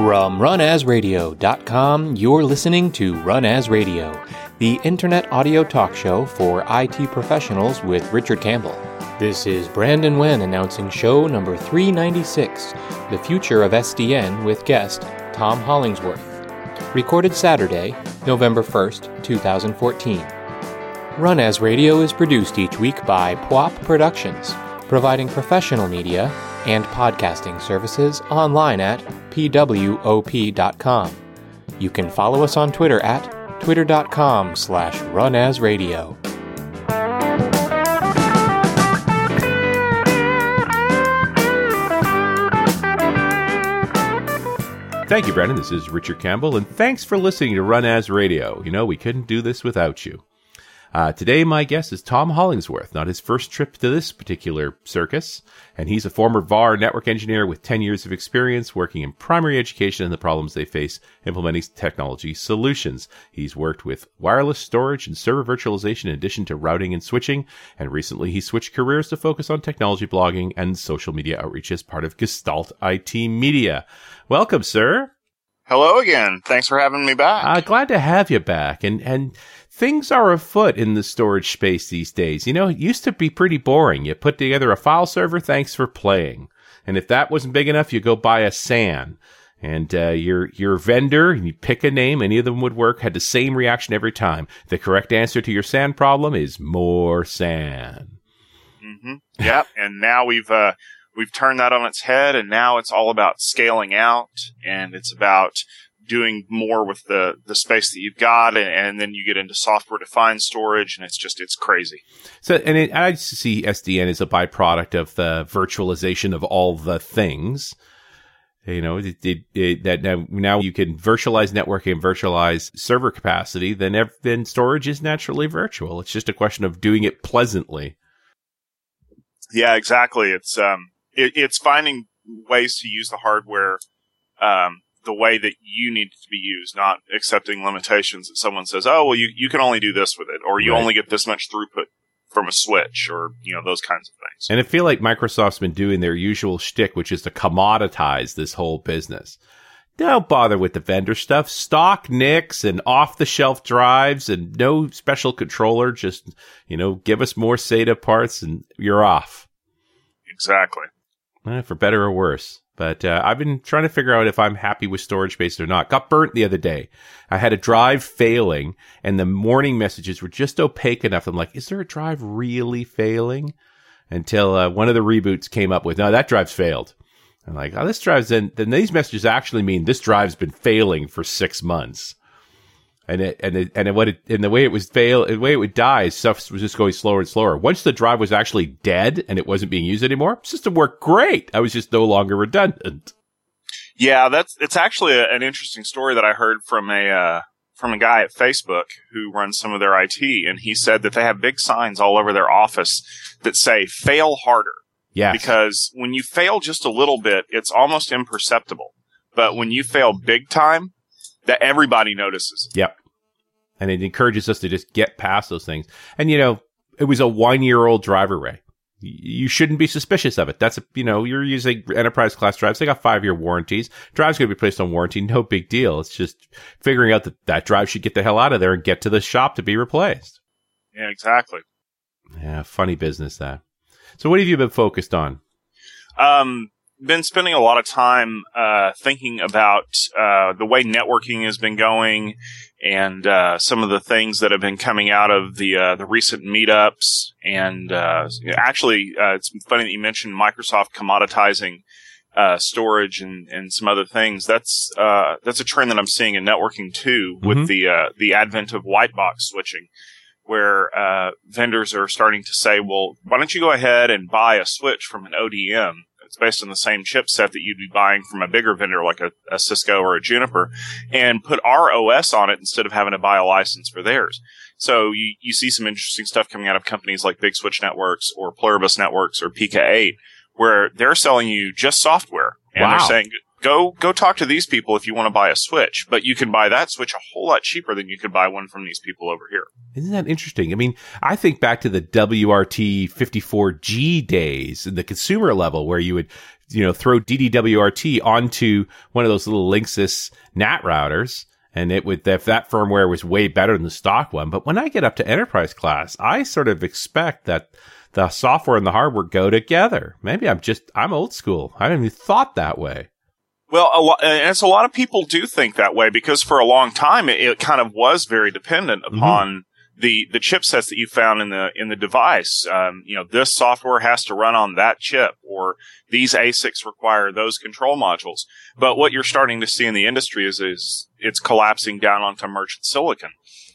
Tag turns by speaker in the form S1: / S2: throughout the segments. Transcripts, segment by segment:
S1: From runasradio.com, you're listening to Run As Radio, the internet audio talk show for IT professionals with Richard Campbell. This is Brandon Wen announcing show number 396, The Future of SDN, with guest Tom Hollingsworth. Recorded Saturday, November 1st, 2014. Run As Radio is produced each week by PWOP Productions, providing professional media and podcasting services online at pwop.com. You can follow us on Twitter at twitter.com/runasradio.
S2: Thank you, Brendan. This is Richard Campbell, and thanks for listening to Run As Radio. You know, we couldn't do this without you. Today, my guest is Tom Hollingsworth, not his first trip to this particular circus, and he's a former VAR network engineer with 10 years of experience working in primary education and the problems they face implementing technology solutions. He's worked with wireless storage and server virtualization in addition to routing and switching, and recently he switched careers to focus on technology blogging and social media outreach as part of Gestalt IT Media. Welcome, sir.
S3: Hello again. Thanks for having me back.
S2: Glad to have you back. And things are afoot in the storage space these days. You know, it used to be pretty boring. You put together a file server, thanks for playing. And if that wasn't big enough, you go buy a SAN. And your vendor, and you pick a name, any of them would work, had the same reaction every time. The correct answer to your SAN problem is more SAN.
S3: Mm-hmm. Yep. And now we've turned that on its head, and now it's all about scaling out, and it's about doing more with the space that you've got, and then you get into software-defined storage, and it's crazy.
S2: So, and I see SDN as a byproduct of the virtualization of all the things. You know, that now you can virtualize networking and virtualize server capacity, then storage is naturally virtual. It's just a question of doing it pleasantly.
S3: Yeah, exactly. It's finding ways to use the hardware the way that you need it to be used, not accepting limitations that someone says, oh, well, you can only do this with it, or you only get this much throughput from a switch, or, you know, those kinds of things.
S2: And I feel like Microsoft's been doing their usual shtick, which is to commoditize this whole business. Don't bother with the vendor stuff. Stock NICs and off-the-shelf drives and no special controller. Just, you know, give us more SATA parts and you're off.
S3: Exactly.
S2: For better or worse. But I've been trying to figure out if I'm happy with storage space or not. Got burnt the other day. I had a drive failing, and the warning messages were just opaque enough. I'm like, is there a drive really failing? Until one of the reboots came up with, no, that drive's failed. I'm like, oh, this drive's in. Then these messages actually mean this drive's been failing for 6 months. The way it would die, stuff was just going slower and slower. Once the drive was actually dead and it wasn't being used anymore, the system worked great. I was just no longer redundant.
S3: Yeah, it's actually an interesting story that I heard from a guy at Facebook who runs some of their IT, and he said that they have big signs all over their office that say "fail harder."
S2: Yes.
S3: Because when you fail just a little bit, it's almost imperceptible. But when you fail big time, that everybody notices.
S2: Yep. And it encourages us to just get past those things. And, you know, it was a 1-year-old drive array. You shouldn't be suspicious of it. You're using enterprise class drives. They got 5-year warranties. Drive's going to be placed on warranty. No big deal. It's just figuring out that drive should get the hell out of there and get to the shop to be replaced.
S3: Yeah, exactly.
S2: Yeah, funny business that. So what have you been focused on?
S3: Been spending a lot of time thinking about the way networking has been going, and some of the things that have been coming out of the recent meetups. And actually, it's funny that you mentioned Microsoft commoditizing storage and some other things. That's a trend that I'm seeing in networking too, with the advent of white box switching, where vendors are starting to say, well, why don't you go ahead and buy a switch from an ODM? It's based on the same chipset that you'd be buying from a bigger vendor like a Cisco or a Juniper, and put our OS on it instead of having to buy a license for theirs. So you see some interesting stuff coming out of companies like Big Switch Networks or Pluribus Networks or PK8, where they're selling you just software. And they're saying, go talk to these people if you want to buy a switch, but you can buy that switch a whole lot cheaper than you could buy one from these people over here.
S2: Isn't that interesting? I mean, I think back to the WRT 54G days in the consumer level where you would, throw DDWRT onto one of those little Linksys NAT routers, and it would, if that firmware was way better than the stock one. But when I get up to enterprise class, I sort of expect that the software and the hardware go together. Maybe I'm old school. I haven't even thought that way.
S3: Well, a lot of people do think that way because for a long time it kind of was very dependent upon the chipsets that you found in the device. This software has to run on that chip, or these ASICs require those control modules. But what you're starting to see in the industry is it's collapsing down onto merchant silicon.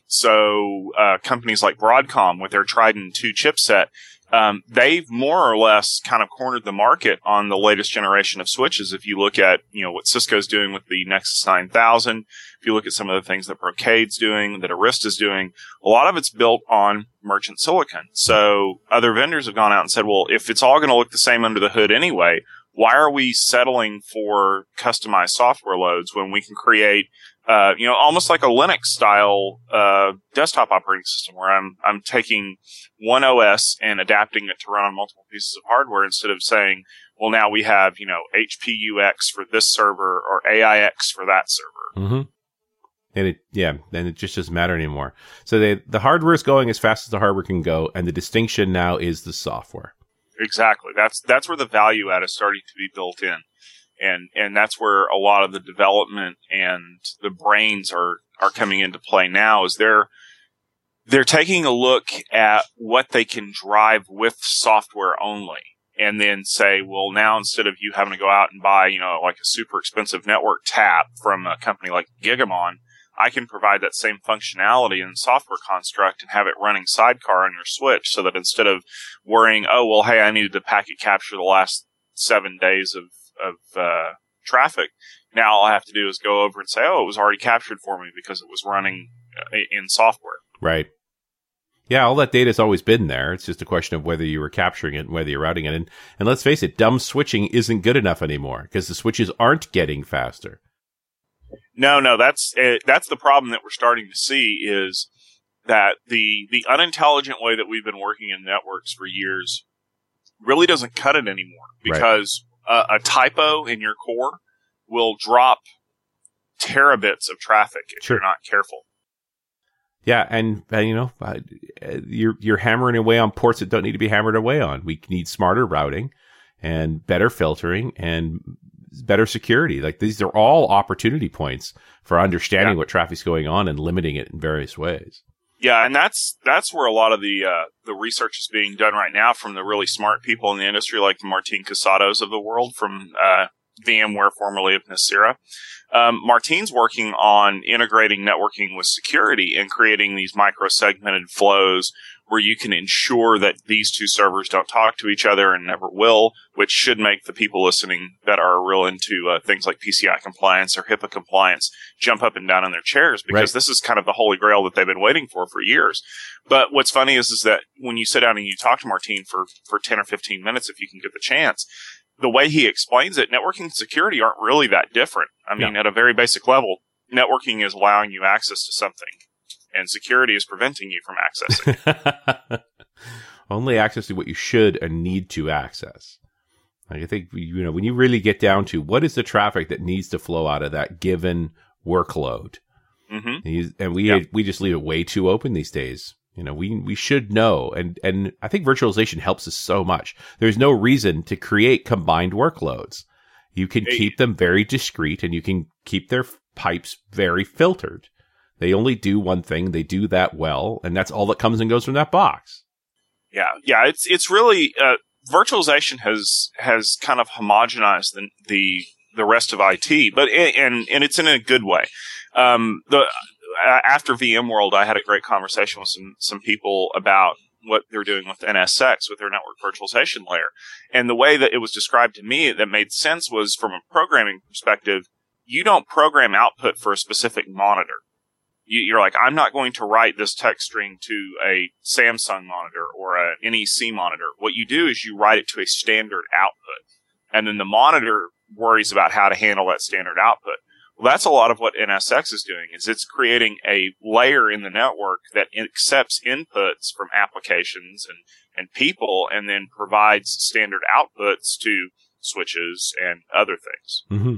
S3: So companies like Broadcom with their Trident 2 chipset, they've more or less kind of cornered the market on the latest generation of switches. If you look at, what Cisco's doing with the Nexus 9000, if you look at some of the things that Brocade's doing, that Arista's doing, a lot of it's built on merchant silicon. So other vendors have gone out and said, well, if it's all going to look the same under the hood anyway, why are we settling for customized software loads when we can create almost like a Linux style desktop operating system where I'm taking one OS and adapting it to run on multiple pieces of hardware instead of saying, well, now we have, HPUX for this server or AIX for that server.
S2: Mm-hmm. And it just doesn't matter anymore. So the hardware is going as fast as the hardware can go, and the distinction now is the software.
S3: Exactly. That's where the value add is starting to be built in. And that's where a lot of the development and the brains are coming into play now is they're taking a look at what they can drive with software only and then say, well, now instead of you having to go out and buy, like a super expensive network tap from a company like Gigamon, I can provide that same functionality in software construct and have it running sidecar on your switch so that instead of worrying, oh, well, hey, I needed to packet capture the last 7 days of traffic. Now all I have to do is go over and say, oh, it was already captured for me because it was running in software.
S2: Right. Yeah, all that data has always been there. It's just a question of whether you were capturing it and whether you're routing it. And let's face it, dumb switching isn't good enough anymore because the switches aren't getting faster.
S3: No, that's the problem that we're starting to see is that the unintelligent way that we've been working in networks for years really doesn't cut it anymore because a typo in your core will drop terabits of traffic if you're not careful.
S2: Yeah, and you're hammering away on ports that don't need to be hammered away on. We need smarter routing and better filtering and better security. Like these are all opportunity points for understanding what traffic's going on and limiting it in various ways.
S3: Yeah, and that's where a lot of the research is being done right now from the really smart people in the industry, like the Martin Casados of the world from VMware, formerly of Nicira. Martin's working on integrating networking with security and creating these micro-segmented flows where you can ensure that these two servers don't talk to each other and never will, which should make the people listening that are real into things like PCI compliance or HIPAA compliance jump up and down in their chairs because this is kind of the holy grail that they've been waiting for years. But what's funny is that when you sit down and you talk to Martin for 10 or 15 minutes, if you can get the chance, the way he explains it, networking and security aren't really that different. I mean, at a very basic level, networking is allowing you access to something, and security is preventing you from accessing.
S2: Only accessing what you should and need to access. Like I think, when you really get down to what is the traffic that needs to flow out of that given workload, and we just leave it way too open these days. We should know, and I think virtualization helps us so much. There's no reason to create combined workloads. You can keep them very discrete, and you can keep their pipes very filtered. They only do one thing. They do that well, and that's all that comes and goes from that box. Yeah.
S3: It's really virtualization has kind of homogenized the rest of IT, but and it's in a good way. After VMworld, I had a great conversation with some people about what they're doing with NSX, with their network virtualization layer. And the way that it was described to me that made sense was from a programming perspective, you don't program output for a specific monitor. You're like, I'm not going to write this text string to a Samsung monitor or an NEC monitor. What you do is you write it to a standard output. And then the monitor worries about how to handle that standard output. Well, that's a lot of what NSX is doing, is it's creating a layer in the network that accepts inputs from applications and people, and then provides standard outputs to switches and other things.
S2: Mm-hmm.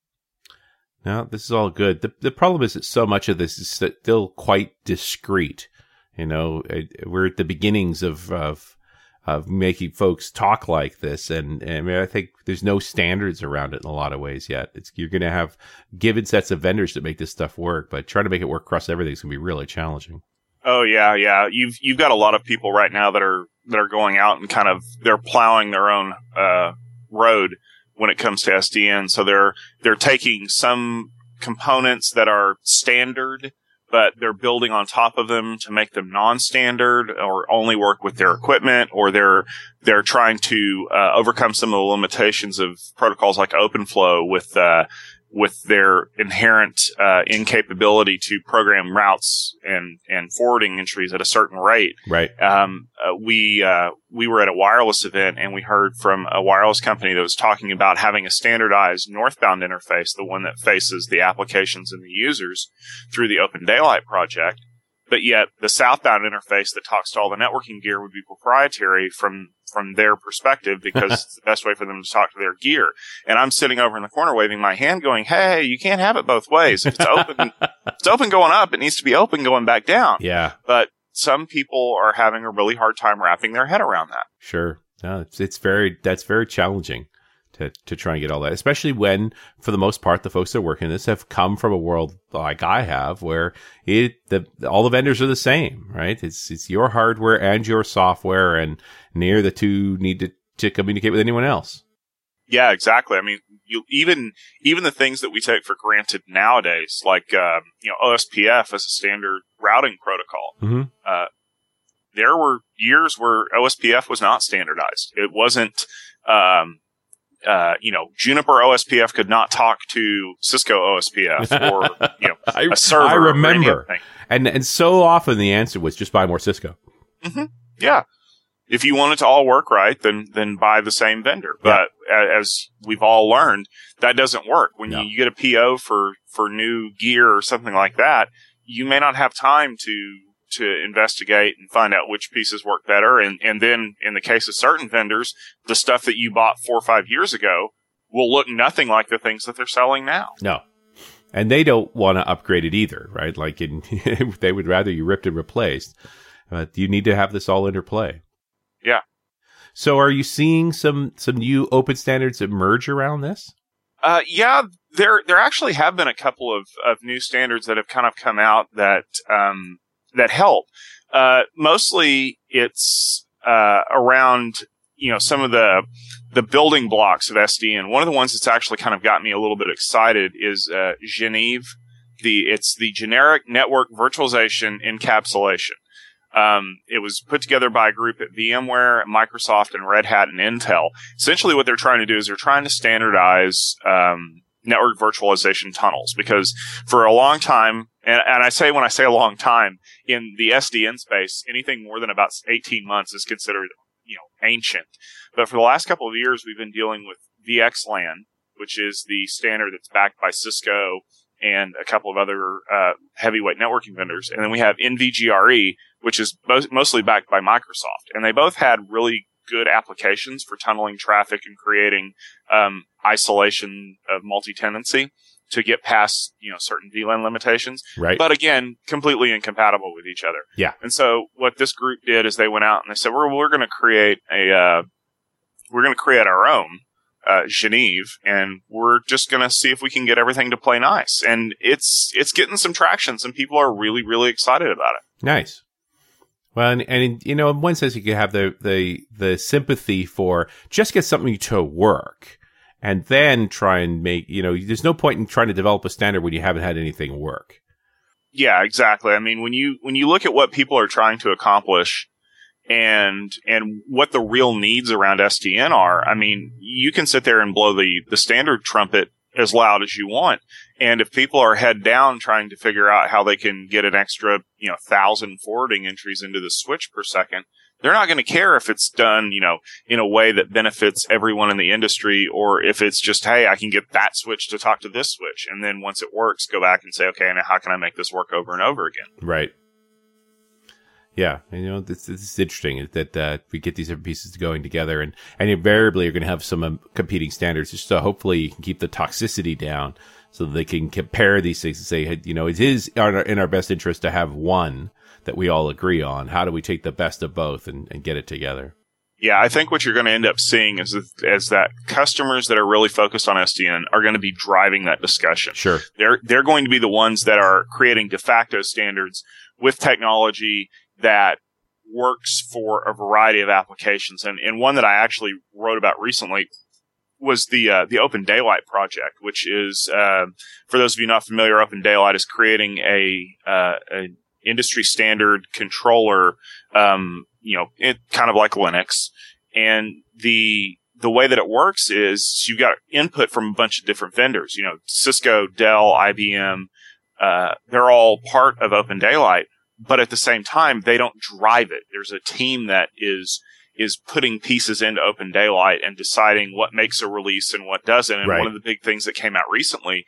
S2: Now, this is all good. The problem is that so much of this is still quite discrete. You know, we're at the beginnings of making folks talk like this, and I mean, I think there's no standards around it in a lot of ways yet. You're going to have given sets of vendors that make this stuff work, but trying to make it work across everything is going to be really challenging.
S3: Oh yeah. You've got a lot of people right now that are going out and kind of they're plowing their own road when it comes to SDN. So they're taking some components that are standard, but they're building on top of them to make them non-standard or only work with their equipment, or they're trying to overcome some of the limitations of protocols like OpenFlow with their inherent incapability to program routes and forwarding entries at a certain rate.
S2: Right.
S3: We were at a wireless event, and we heard from a wireless company that was talking about having a standardized northbound interface, the one that faces the applications and the users through the Open Daylight project. But yet the southbound interface that talks to all the networking gear would be proprietary from their perspective, because it's the best way for them to talk to their gear. And I'm sitting over in the corner waving my hand going, hey, you can't have it both ways. If it's open, it's open going up, it needs to be open going back down.
S2: Yeah.
S3: But some people are having a really hard time wrapping their head around that.
S2: Sure. No, that's very challenging to try and get all that, especially when, for the most part, the folks that are working this have come from a world like I have, where all the vendors are the same, right? It's your hardware and your software, and neither the two need to communicate with anyone else. Yeah,
S3: exactly. I mean, even the things that we take for granted nowadays, like OSPF as a standard routing protocol.
S2: Mm-hmm.
S3: There were years where OSPF was not standardized. It wasn't. Juniper OSPF could not talk to Cisco OSPF or, a server.
S2: I remember. And so often the answer was just buy more Cisco.
S3: Mm-hmm. Yeah. If you want it to all work right, then buy the same vendor. But as we've all learned, that doesn't work. When you get a PO for new gear or something like that, you may not have time to investigate and find out which pieces work better. And then in the case of certain vendors, the stuff that you bought 4 or 5 years ago will look nothing like the things that they're selling now.
S2: No. And they don't want to upgrade it either, right? Like they would rather you ripped and replaced. But you need to have this all interplay.
S3: Yeah.
S2: So are you seeing some new open standards emerge around this?
S3: Yeah, there actually have been a couple of new standards that have kind of come out that help. Mostly it's around, some of the building blocks of SDN. One of the ones that's actually kind of got me a little bit excited is Geneve. It's the generic network virtualization encapsulation. It was put together by a group at VMware, Microsoft, and Red Hat and Intel. Essentially what they're trying to do is they're trying to standardize network virtualization tunnels, because for a long time, and when I say a long time, in the SDN space, anything more than about 18 months is considered, ancient. But for the last couple of years, we've been dealing with VXLAN, which is the standard that's backed by Cisco and a couple of other heavyweight networking vendors. And then we have NVGRE, which is mostly backed by Microsoft. And they both had really good applications for tunneling traffic and creating isolation of multi-tenancy to get past, certain VLAN limitations.
S2: Right.
S3: But again, completely incompatible with each other.
S2: Yeah.
S3: And so what this group did is they went out and they said, we're going to create our own Geneve, and we're just going to see if we can get everything to play nice. And it's getting some traction. Some people are really, really excited about it.
S2: Nice. Well, and in one sense, you can have the sympathy for just get something to work, and then try and make, there's no point in trying to develop a standard when you haven't had anything work.
S3: Yeah, exactly. I mean, when you look at what people are trying to accomplish and what the real needs around SDN are, I mean, you can sit there and blow the standard trumpet as loud as you want. And if people are head down trying to figure out how they can get an extra, 1,000 forwarding entries into the switch per second, they're not going to care if it's done, in a way that benefits everyone in the industry, or if it's just, hey, I can get that switch to talk to this switch. And then once it works, go back and say, okay, now how can I make this work over and over again?
S2: Right. Yeah. This is interesting that we get these different pieces going together, and invariably you're going to have some competing standards. Just so hopefully you can keep the toxicity down so that they can compare these things and say, hey, it is in our best interest to have one that we all agree on. How do we take the best of both and get it together?
S3: Yeah, I think what you're going to end up seeing is that customers that are really focused on SDN are going to be driving that discussion.
S2: Sure.
S3: They're going to be the ones that are creating de facto standards with technology that works for a variety of applications. And one that I actually wrote about recently was the Open Daylight project, which is, for those of you not familiar, Open Daylight is creating a industry standard controller, it kind of like Linux. And the way that it works is you've got input from a bunch of different vendors, Cisco, Dell, IBM, they're all part of Open Daylight, but at the same time, they don't drive it. There's a team that is putting pieces into Open Daylight and deciding what makes a release and what doesn't. And one of the big things that came out recently,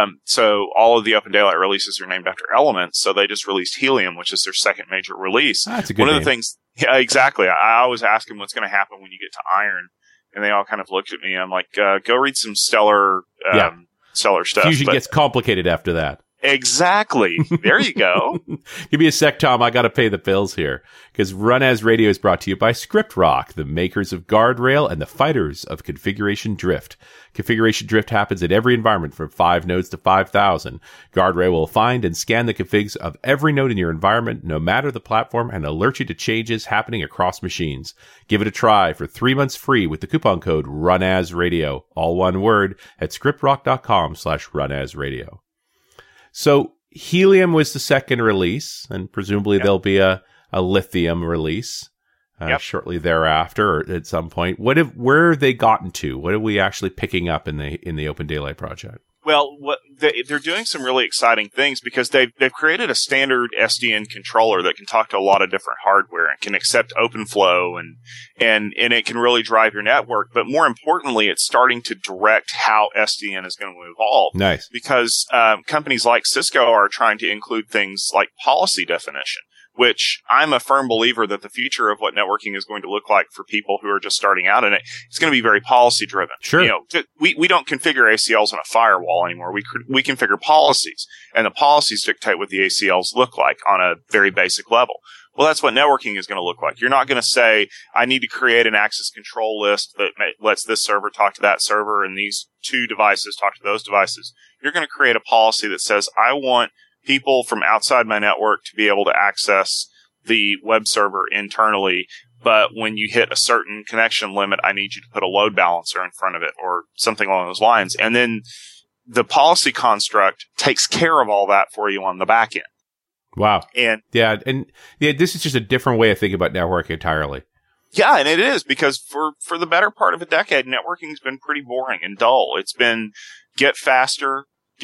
S3: so all of the Open Daylight releases are named after elements. So they just released Helium, which is their second major release.
S2: That's a good
S3: One
S2: name.
S3: of the things, yeah, exactly. I always ask them what's going to happen when you get to Iron, and they all kind of looked at me. I'm like, go read some Stellar stuff.
S2: Fusion gets complicated after that.
S3: Exactly. There you go.
S2: Give me a sec, Tom. I got to pay the bills here, because Run As Radio is brought to you by ScriptRock, the makers of Guardrail and the fighters of Configuration Drift. Configuration Drift happens in every environment from 5 nodes to 5,000. Guardrail will find and scan the configs of every node in your environment, no matter the platform, and alert you to changes happening across machines. Give it a try for 3 months free with the coupon code RUNASRadio, all one word, at scriptrock.com/runasradio. So Helium was the second release, and presumably there'll be a Lithium release shortly thereafter, or at some point. Where have they gotten to? What are we actually picking up in the Open Daylight project?
S3: Well, they're doing some really exciting things, because they've created a standard SDN controller that can talk to a lot of different hardware and can accept OpenFlow and it can really drive your network. But more importantly, it's starting to direct how SDN is going to evolve.
S2: Nice.
S3: Because companies like Cisco are trying to include things like policy definition, which I'm a firm believer that the future of what networking is going to look like for people who are just starting out in it, it's going to be very policy driven.
S2: Sure.
S3: We don't configure ACLs on a firewall anymore. We configure policies, and the policies dictate what the ACLs look like on a very basic level. Well, that's what networking is going to look like. You're not going to say, I need to create an access control list that lets this server talk to that server and these two devices talk to those devices. You're going to create a policy that says, I want people from outside my network to be able to access the web server internally, but when you hit a certain connection limit, I need you to put a load balancer in front of it or something along those lines. And then the policy construct takes care of all that for you on the back end.
S2: Wow.
S3: And
S2: this is just a different way of thinking about networking entirely.
S3: Yeah, and it is, because for the better part of a decade, networking's been pretty boring and dull. It's been get faster.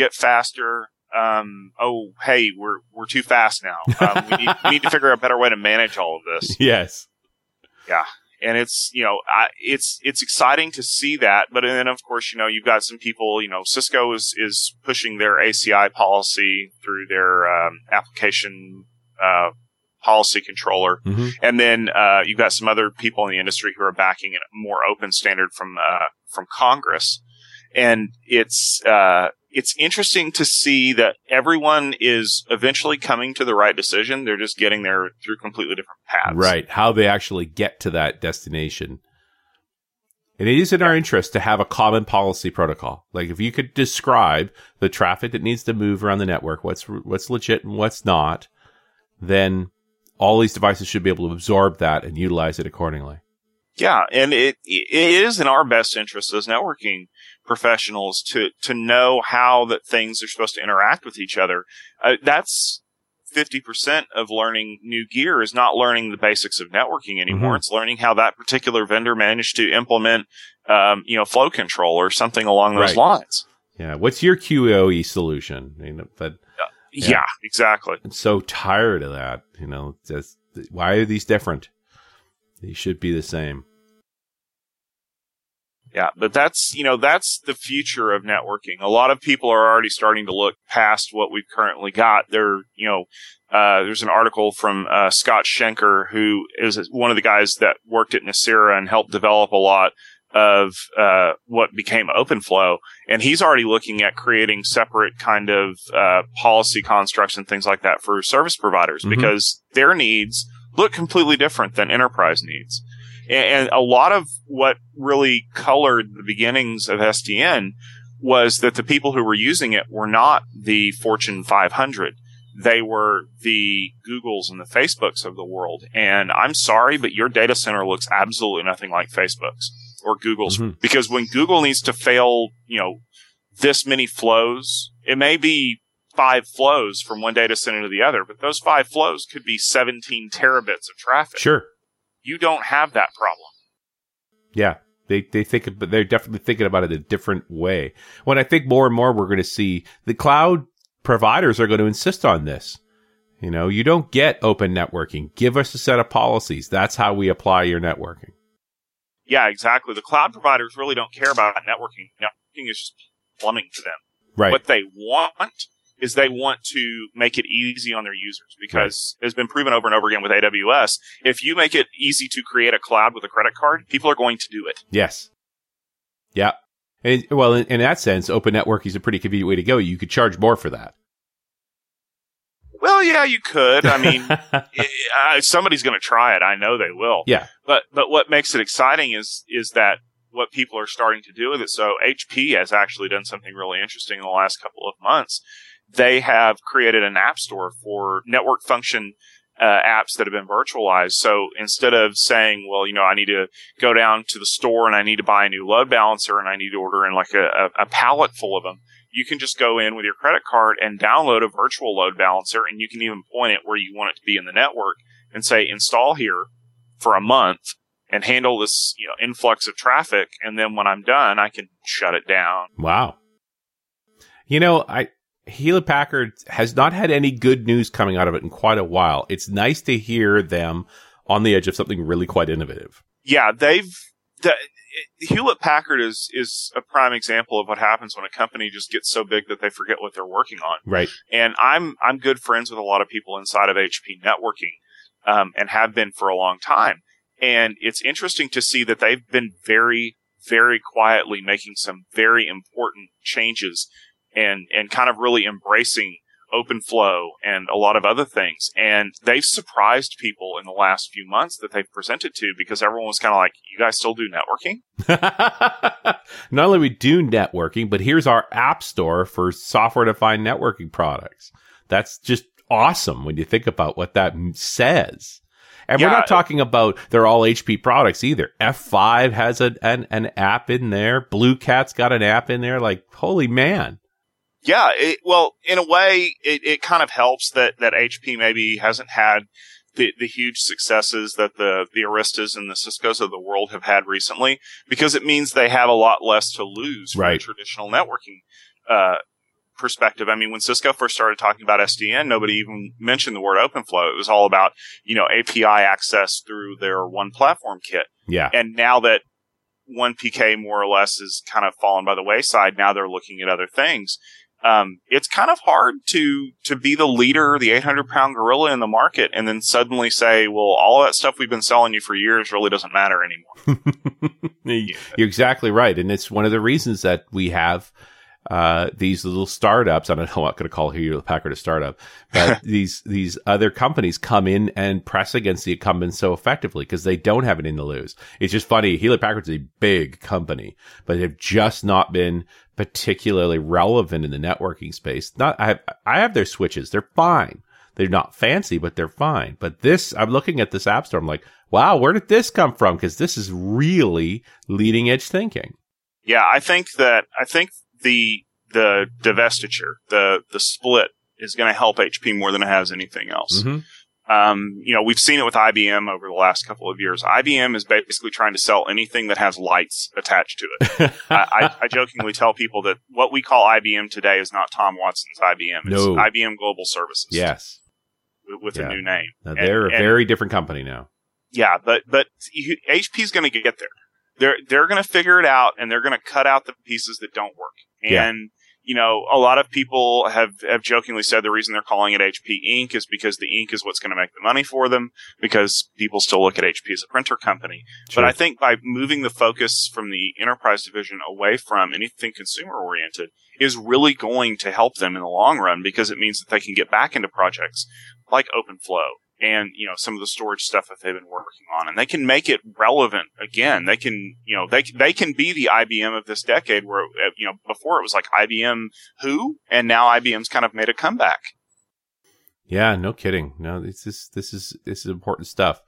S3: Hey, we're too fast now. We need to figure out a better way to manage all of this.
S2: Yes.
S3: Yeah. And it's, it's exciting to see that. But then, of course, you've got some people, Cisco is pushing their ACI policy through their application policy controller. Mm-hmm. And then you've got some other people in the industry who are backing a more open standard from Congress. And it's interesting to see that everyone is eventually coming to the right decision. They're just getting there through completely different paths.
S2: Right. How they actually get to that destination. And it is in our interest to have a common policy protocol. Like, if you could describe the traffic that needs to move around the network, what's legit and what's not, then all these devices should be able to absorb that and utilize it accordingly.
S3: Yeah, and it is in our best interest as networking professionals to know how that things are supposed to interact with each other. That's 50% of learning new gear, is not learning the basics of networking anymore. Mm-hmm. It's learning how that particular vendor managed to implement, flow control or something along those lines.
S2: Yeah. What's your QoE solution?
S3: Yeah, exactly.
S2: I'm so tired of that. Just, why are these different? These should be the same.
S3: Yeah, but that's the future of networking. A lot of people are already starting to look past what we've currently got. There's an article from Scott Schenker, who is one of the guys that worked at Nicira and helped develop a lot of what became OpenFlow, and he's already looking at creating separate kind of policy constructs and things like that for service providers, because their needs look completely different than enterprise needs. And a lot of what really colored the beginnings of SDN was that the people who were using it were not the Fortune 500. They were the Googles and the Facebooks of the world. And I'm sorry, but your data center looks absolutely nothing like Facebook's or Google's. Because when Google needs to fail, this many flows, it may be 5 flows from one data center to the other, but those 5 flows could be 17 terabits of traffic.
S2: Sure.
S3: You don't have that problem.
S2: Yeah, they're definitely thinking about it a different way. When I think more and more, we're going to see the cloud providers are going to insist on this. You don't get open networking. Give us a set of policies. That's how we apply your networking.
S3: Yeah, exactly. The cloud providers really don't care about networking. Networking is just plumbing to them.
S2: Right.
S3: What they want is they want to make it easy on their users, because it's been proven over and over again with AWS. If you make it easy to create a cloud with a credit card, people are going to do it.
S2: Yes. Yeah. And, well, in that sense, open networking is a pretty convenient way to go. You could charge more for that.
S3: Well, yeah, you could. I mean, somebody's going to try it. I know they will.
S2: Yeah.
S3: But what makes it exciting is that what people are starting to do with it. So HP has actually done something really interesting in the last couple of months. They have created an app store for network function apps that have been virtualized. So instead of saying, well, I need to go down to the store and I need to buy a new load balancer and I need to order in like a pallet full of them, you can just go in with your credit card and download a virtual load balancer, and you can even point it where you want it to be in the network and say, install here for a month and handle this influx of traffic. And then when I'm done, I can shut it down.
S2: Wow. Hewlett-Packard has not had any good news coming out of it in quite a while. It's nice to hear them on the edge of something really quite innovative.
S3: Yeah, Hewlett-Packard is a prime example of what happens when a company just gets so big that they forget what they're working on.
S2: Right.
S3: And I'm good friends with a lot of people inside of HP networking, and have been for a long time. And it's interesting to see that they've been very, very quietly making some very important changes and kind of really embracing OpenFlow and a lot of other things. And they've surprised people in the last few months that they've presented to, because everyone was kind of like, you guys still do networking?
S2: Not only we do networking, but here's our app store for software-defined networking products. That's just awesome when you think about what that says. And we're not talking about they're all HP products either. F5 has an app in there. Blue Cat's got an app in there. Like, holy man.
S3: Yeah, in a way, it kind of helps that HP maybe hasn't had the huge successes that the Aristas and the Ciscos of the world have had recently, because it means they have a lot less to lose from a traditional networking perspective. I mean, when Cisco first started talking about SDN, nobody even mentioned the word OpenFlow. It was all about, API access through their one platform kit.
S2: Yeah.
S3: And now that 1PK more or less is kind of fallen by the wayside, now they're looking at other things. It's kind of hard to be the leader, the 800-pound gorilla in the market, and then suddenly say, well, all that stuff we've been selling you for years really doesn't matter anymore.
S2: You're exactly right. And it's one of the reasons that we have these little startups. I don't know, I'm not going to call Hewlett-Packard a startup, but these other companies come in and press against the incumbents so effectively because they don't have anything to lose. It's just funny. Hewlett-Packard's a big company, but they've just not been particularly relevant in the networking space. I have their switches. They're fine. They're not fancy, but they're fine. But I'm looking at this app store. I'm like, wow, where did this come from? Because this is really leading edge thinking.
S3: Yeah, I think the divestiture, the split is going to help HP more than it has anything else.
S2: Mm-hmm.
S3: We've seen it with IBM over the last couple of years. IBM is basically trying to sell anything that has lights attached to it. I jokingly tell people that what we call IBM today is not Tom Watson's IBM. It's IBM Global Services.
S2: Yes.
S3: With a new name.
S2: Now, they're a very different company now.
S3: Yeah, but HP's going to get there. They're going to figure it out, and they're going to cut out the pieces that don't work. And a lot of people have jokingly said the reason they're calling it HP Inc. is because the ink is what's going to make the money for them, because people still look at HP as a printer company. Sure. But I think by moving the focus from the enterprise division away from anything consumer oriented is really going to help them in the long run, because it means that they can get back into projects like OpenFlow and, some of the storage stuff that they've been working on, and they can make it relevant again. They can, they can be the IBM of this decade where, before it was like IBM who, and now IBM's kind of made a comeback.
S2: Yeah, no kidding. No, this is important stuff.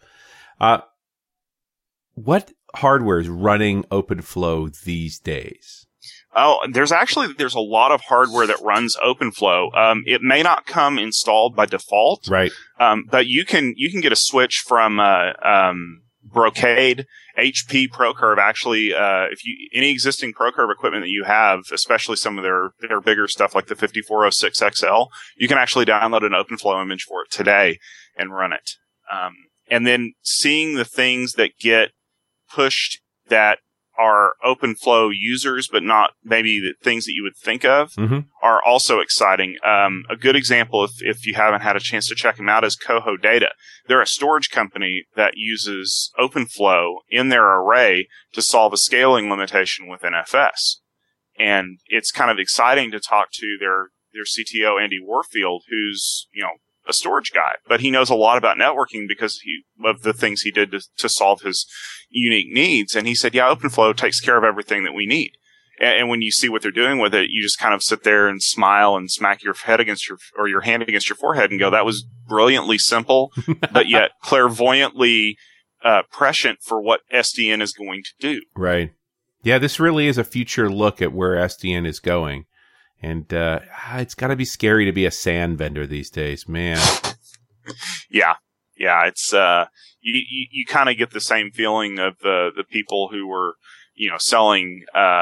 S2: What hardware is running OpenFlow these days?
S3: Oh, there's a lot of hardware that runs OpenFlow. It may not come installed by default,
S2: right?
S3: But you can get a switch from Brocade, HP, ProCurve. Actually, any existing ProCurve equipment that you have, especially some of their bigger stuff like the 5406 XL, you can actually download an OpenFlow image for it today and run it. And then seeing the things that get pushed that are OpenFlow users, but not maybe the things that you would think of, are also exciting. A good example, if you haven't had a chance to check them out, is Coho Data. They're a storage company that uses OpenFlow in their array to solve a scaling limitation with NFS. And it's kind of exciting to talk to their CTO, Andy Warfield, who's, a storage guy, but he knows a lot about networking because of the things he did to solve his unique needs. And he said, yeah, OpenFlow takes care of everything that we need. And when you see what they're doing with it, you just kind of sit there and smile and smack your head against your hand against your forehead and go, that was brilliantly simple, but yet clairvoyantly prescient for what SDN is going to do.
S2: Right. Yeah, this really is a future look at where SDN is going. And it's got to be scary to be a SAN vendor these days, man.
S3: Yeah. It's you kind of get the same feeling of the people who were selling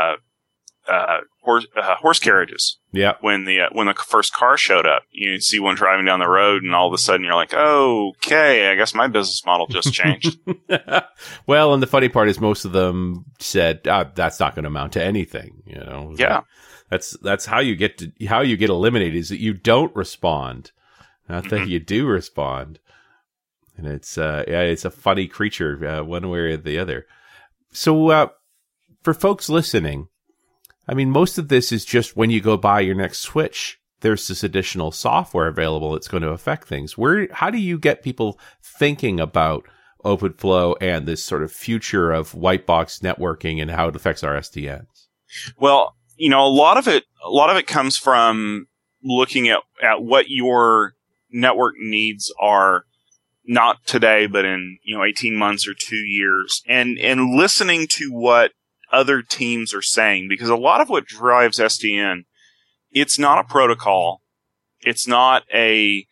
S3: horse carriages.
S2: Yeah. When
S3: the first car showed up, you see one driving down the road, and all of a sudden you're like, okay, I guess my business model just changed.
S2: Well, and the funny part is most of them said that's not going to amount to anything.
S3: Yeah.
S2: That's how you get eliminated, is that you don't respond, not that you do respond. And it's a funny creature, one way or the other. So, for folks listening, I mean, most of this is just when you go buy your next switch, there's this additional software available that's going to affect things. How do you get people thinking about OpenFlow and this sort of future of white box networking and how it affects our SDNs?
S3: Well, a lot of it comes from looking at what your network needs are, not today, but in 18 months or 2 years, and listening to what other teams are saying, because a lot of what drives SDN, it's not a protocol, it's not a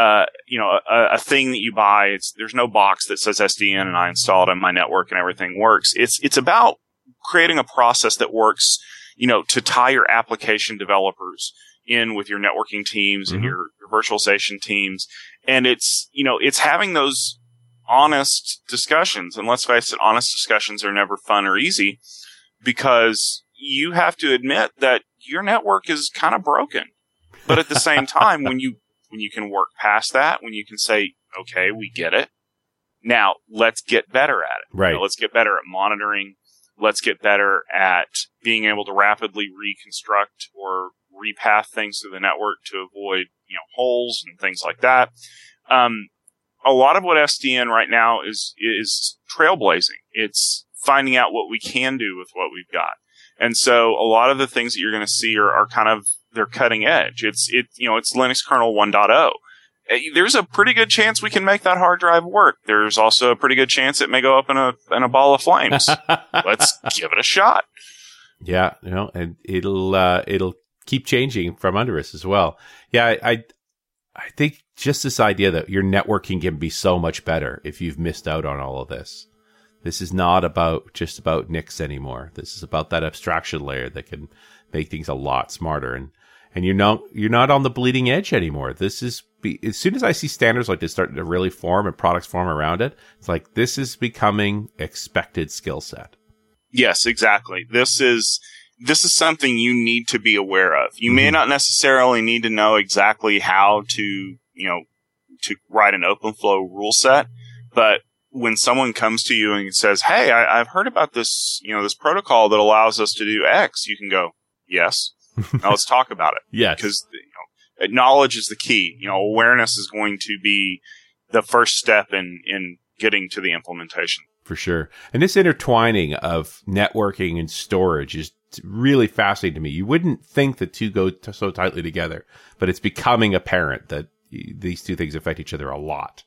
S3: thing that you buy. There's no box that says SDN and I install it on my network and everything works. It's about creating a process that works, to tie your application developers in with your networking teams and your virtualization teams. And it's having those honest discussions. And let's face it, honest discussions are never fun or easy, because you have to admit that your network is kind of broken. But at the same time, when you can work past that, when you can say, okay, we get it. Now let's get better at it.
S2: Right.
S3: Let's get better at monitoring. Let's get better at being able to rapidly reconstruct or repath things through the network to avoid, holes and things like that. A lot of what SDN right now is trailblazing. It's finding out what we can do with what we've got. And so a lot of the things that you're going to see are kind of, they're cutting edge. It's Linux kernel 1.0. There's a pretty good chance we can make that hard drive work. There's also a pretty good chance it may go up in a ball of flames. Let's give it a shot.
S2: Yeah, and it'll keep changing from under us as well. Yeah, I think just this idea that your networking can be so much better if you've missed out on all of this. This is not just about NICs anymore. This is about that abstraction layer that can make things a lot smarter. And you're not on the bleeding edge anymore. This is as soon as I see standards like this starting to really form and products form around it, it's like this is becoming expected skill set.
S3: Yes, exactly. This is something you need to be aware of. You may not necessarily need to know exactly how to write an OpenFlow rule set, but when someone comes to you and says, "Hey, I've heard about this, this protocol that allows us to do X," you can go, "Yes, now let's talk about it."
S2: Yes,
S3: because knowledge is the key. Awareness is going to be the first step in getting to the implementation.
S2: For sure. And this intertwining of networking and storage is really fascinating to me. You wouldn't think the two go so tightly together, but it's becoming apparent that these two things affect each other a lot.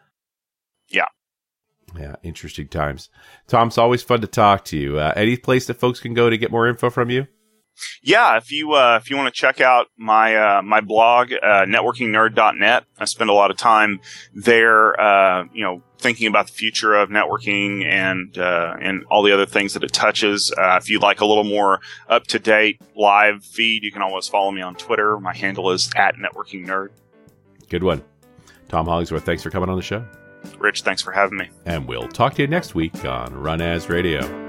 S2: Yeah, interesting times. Tom, it's always fun to talk to you. Any place that folks can go to get more info from you?
S3: Yeah, if you want to check out my blog, networkingnerd.net, I spend a lot of time there, thinking about the future of networking and all the other things that it touches. If you'd like a little more up to date live feed, you can always follow me on Twitter. My handle is @networkingnerd.
S2: Good one. Tom Hollingsworth, thanks for coming on the show.
S3: Rich, thanks for having me.
S2: And we'll talk to you next week on Run As Radio.